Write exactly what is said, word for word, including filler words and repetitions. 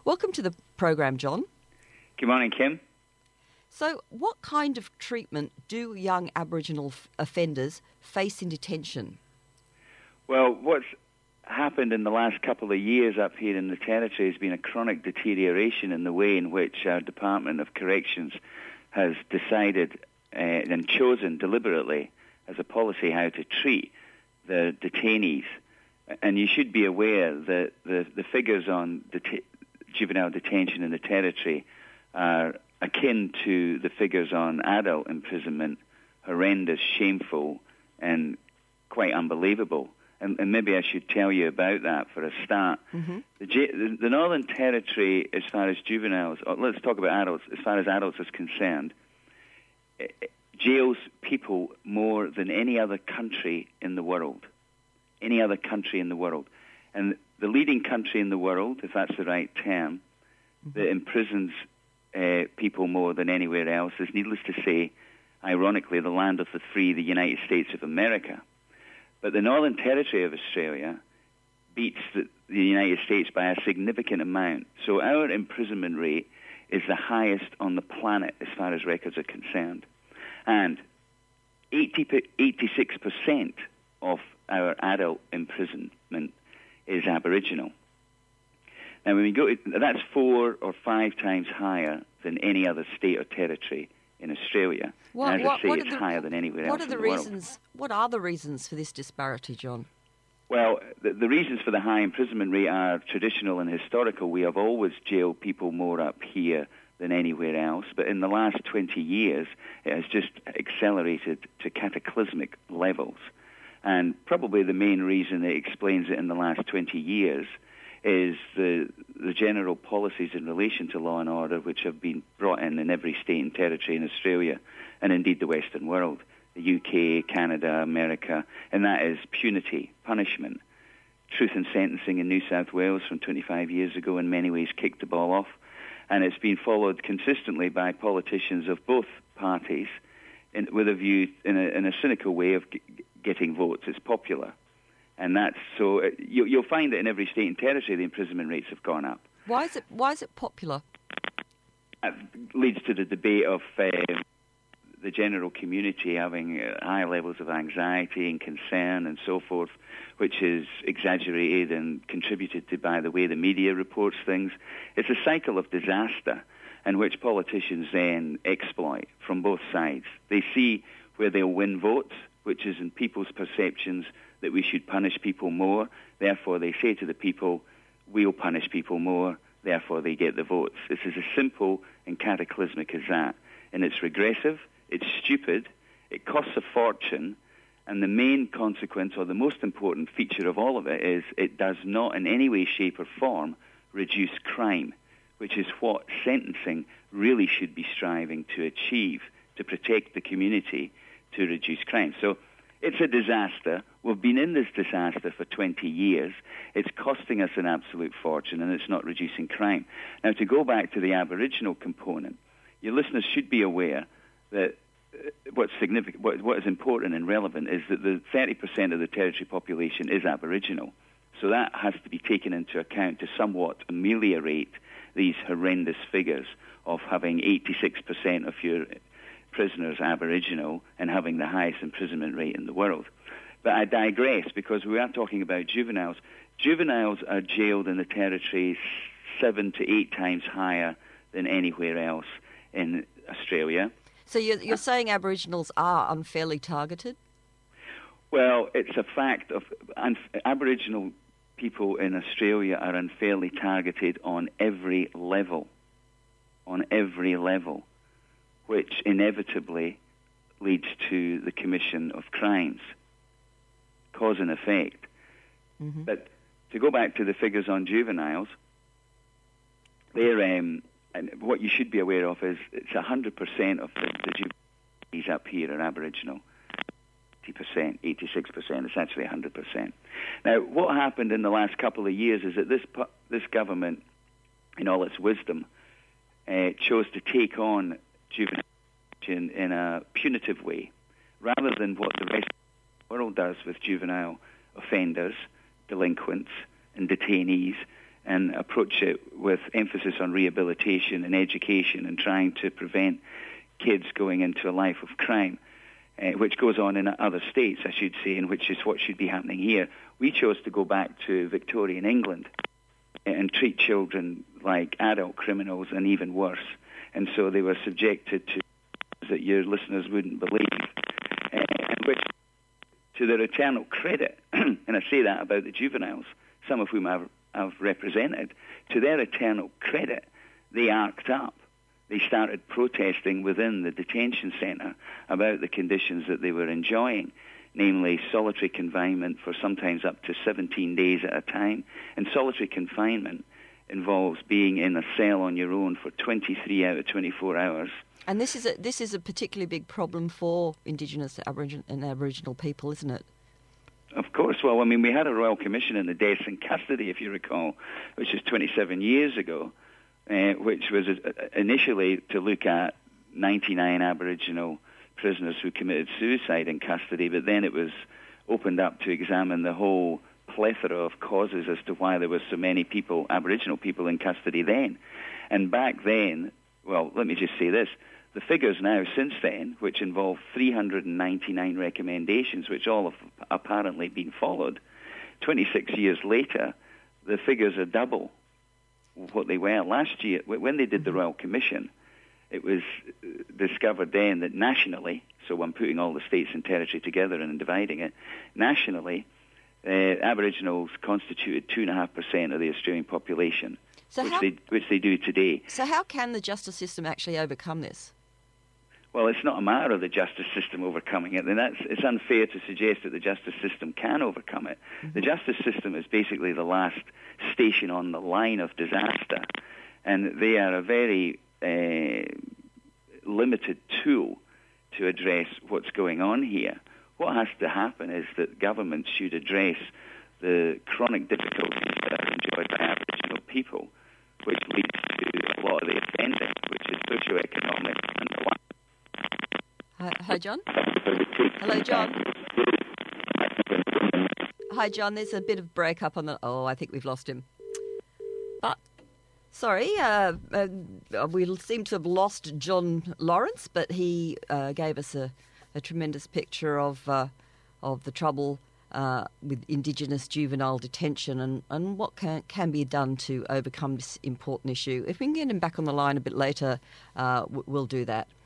Welcome to the program, John. Good morning, Kim. So, what kind of treatment do young Aboriginal f- offenders face in detention? Well, what's happened in the last couple of years up here in the Territory has been a chronic deterioration in the way in which our Department of Corrections has decided uh, and chosen deliberately as a policy how to treat the detainees. And you should be aware that the, the figures on det- juvenile detention in the Territory are akin to the figures on adult imprisonment, horrendous, shameful, and quite unbelievable. And, and maybe I should tell you about that for a start. Mm-hmm. The, the, the Northern Territory, as far as juveniles, or let's talk about adults, as far as adults is concerned, jails people more than any other country in the world. Any other country in the world. And the leading country in the world, if that's the right term, mm-hmm. that imprisons uh, people more than anywhere else is, needless to say, ironically, the land of the free, the United States of America. But the Northern Territory of Australia beats the, the United States by a significant amount. So our imprisonment rate is the highest on the planet as far as records are concerned. And eighty, eighty-six percent of our adult imprisonment is Aboriginal. Now, when we go, to, that's four or five times higher than any other state or territory in Australia. What, and as what, I say, what it's the, higher than anywhere what else are the in the reasons? world. What are the reasons for this disparity, John? Well, the, the reasons for the high imprisonment rate are traditional and historical. We have always jailed people more up here than anywhere else, but in the last twenty years, it has just accelerated to cataclysmic levels. And probably the main reason that explains it in the last twenty years is the the general policies in relation to law and order which have been brought in in every state and territory in Australia and indeed the Western world, the U K, Canada, America, and that is punity, punishment. Truth in sentencing in New South Wales from twenty-five years ago in many ways kicked the ball off, and it's been followed consistently by politicians of both parties in, with a view, in a, in a cynical way, of g- getting votes. It's popular. And that's so. Uh, you, you'll find that in every state and territory, the imprisonment rates have gone up. Why is it? Why is it popular? It leads to the debate of uh, the general community having uh, high levels of anxiety and concern and so forth, which is exaggerated and contributed to by the way the media reports things. It's a cycle of disaster in which politicians then exploit from both sides. They see where they'll win votes, which is in people's perceptions that we should punish people more. Therefore, they say to the people, we'll punish people more. Therefore, they get the votes. This is as simple and cataclysmic as that. And it's regressive, it's stupid, it costs a fortune, and the main consequence, or the most important feature of all of it, is it does not in any way, shape, or form reduce crime, which is what sentencing really should be striving to achieve, to protect the community, to reduce crime. So it's a disaster. We've been in this disaster for twenty years. It's costing us an absolute fortune, and it's not reducing crime. Now, to go back to the Aboriginal component, your listeners should be aware that uh, what's significant, what, what is important and relevant is that the thirty percent of the territory population is Aboriginal. So that has to be taken into account to somewhat ameliorate these horrendous figures of having eighty-six percent of your prisoners Aboriginal and having the highest imprisonment rate in the world. But I digress, because we are talking about juveniles. Juveniles are jailed in the territory seven to eight times higher than anywhere else in Australia. So you're, you're saying Aboriginals are unfairly targeted? Well, it's a fact of un- Aboriginal people in Australia are unfairly targeted on every level, on every level, which inevitably leads to the commission of crimes, cause and effect. Mm-hmm. But to go back to the figures on juveniles, they're, um, and what you should be aware of is it's one hundred percent of the, the juveniles up here are Aboriginal. eighty percent, eighty-six percent, it's actually one hundred percent. Now, what happened in the last couple of years is that this this government, in all its wisdom, uh, chose to take on juvenile in, in a punitive way, rather than what the rest of the world does with juvenile offenders, delinquents, and detainees, and approach it with emphasis on rehabilitation and education and trying to prevent kids going into a life of crime, uh, which goes on in other states, I should say, and which is what should be happening here. We chose to go back to Victorian England and treat children like adult criminals and even worse. And so they were subjected to that your listeners wouldn't believe, uh, and which, to their eternal credit, and I say that about the juveniles, some of whom I've, I've represented, to their eternal credit, they arced up. They started protesting within the detention centre about the conditions that they were enjoying, namely solitary confinement for sometimes up to seventeen days at a time. And solitary confinement involves being in a cell on your own for twenty-three out of twenty-four hours. And this is a, this is a particularly big problem for Indigenous Aboriginal and Aboriginal people, isn't it? Of course. Well, I mean, we had a Royal Commission in the Deaths in Custody, if you recall, which is twenty-seven years ago, uh, which was uh, initially to look at ninety-nine Aboriginal prisoners who committed suicide in custody, but then it was opened up to examine the whole plethora of causes as to why there were so many people, Aboriginal people, in custody then. And back then, well, let me just say this, the figures now since then, which involve three hundred ninety-nine recommendations, which all have apparently been followed, twenty-six years later, the figures are double what they were last year. When they did the Royal Commission, it was discovered then that nationally, so I'm putting all the states and territory together and dividing it, nationally, uh, Aboriginals constituted two point five percent of the Australian population, so which, how, they, which they do today. So how can the justice system actually overcome this? Well, it's not a matter of the justice system overcoming it, and that's, it's unfair to suggest that the justice system can overcome it. Mm-hmm. The justice system is basically the last station on the line of disaster, and they are a very uh, limited tool to address what's going on here. What has to happen is that governments should address the chronic difficulties that are enjoyed by Aboriginal people, which leads to a lot of the offending, which is socioeconomic and the like. Hi, hi, John. Hello, John. Hi, John. There's a bit of break up on the... Oh, I think we've lost him. But, sorry, uh, uh, we seem to have lost John Lawrence, but he uh, gave us a, a tremendous picture of uh, of the trouble uh, with Indigenous juvenile detention and, and what can, can be done to overcome this important issue. If we can get him back on the line a bit later, uh, we'll do that.